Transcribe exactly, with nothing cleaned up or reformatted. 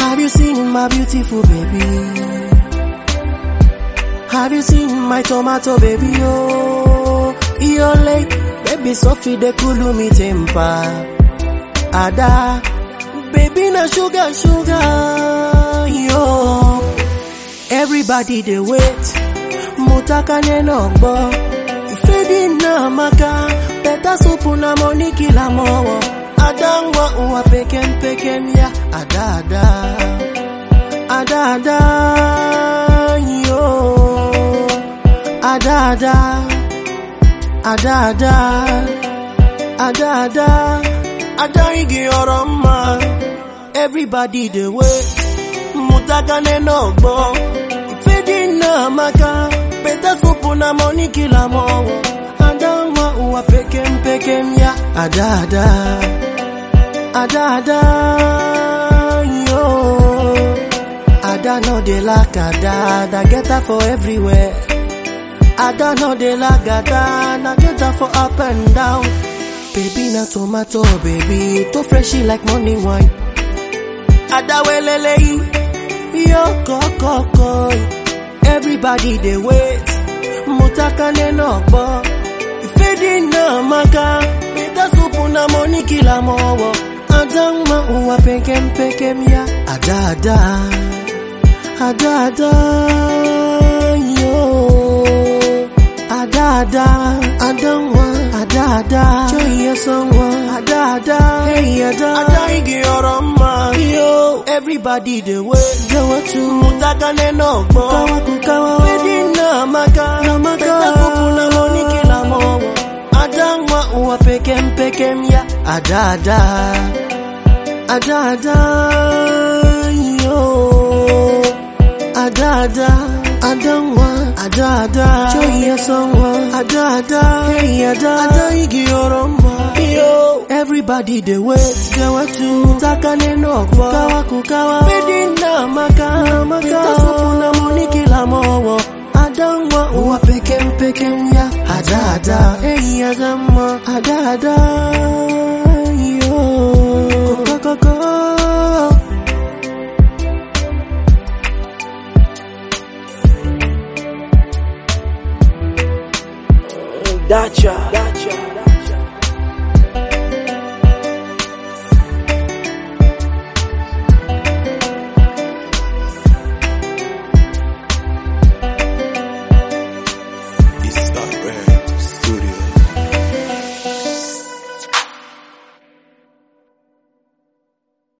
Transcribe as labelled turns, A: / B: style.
A: Have you seen my beautiful baby? Have you seen my tomato baby? Oh, Iole, baby Sophie de cool me temper. Ada, baby na sugar sugar. Yo, everybody they wait. Mutaka neno bo. Fedi na maka, better soup na money kila mowo. Adangwa uwa peken peken ya. Ada ada, ada ada. Yo, ada ada, ada ada, ada ada. Ada igi oroma. Everybody the way. Mutaka neno bo. Fedi na maka. Better soup na money kila mowo. Adama uwa peken peken ya. Ada ada, ada ada. Yo, Ada no de la kada. Da get her for everywhere. Ada no de la gada. Na get her for up and down. Baby na tomato baby. To freshy like morning wine. Ada welele. Yo koko. Everybody they wait. Mutaka neno bo. Fedi na maka. Beta supu na money kila mowo. Adama uwa pekem pekem ya. Ada ada. Ada ada. Yo. Ada ada. Adama. Ada ada. Joya songwa. Ada ada. Hey ada. Ada igi oroma. Yo. Everybody the way. Jawa tu. Mutaka neno bo. Kukawa kukawa. Fedi na maka. Na maka. Beta supu na money kila mowo. Adama uwa pekem pekem ya. Ada ada. Ada ada. Yo. Ada ada. Adama. Ada ada. Joya songwa. Ada ada. Hey ada. Ada igi oroma. Yo. Everybody they wait. Jawa tu. Mutaka neno bo. Kukawa kukawa. Fedi na maka. Na maka. Beta supu na money kila mowo. Adama uwa pekem pekem ya. Ada ada. Hey adama. Ada ada. Yo. Koko koko.
B: Dacha, Dacha.
C: It's not rare.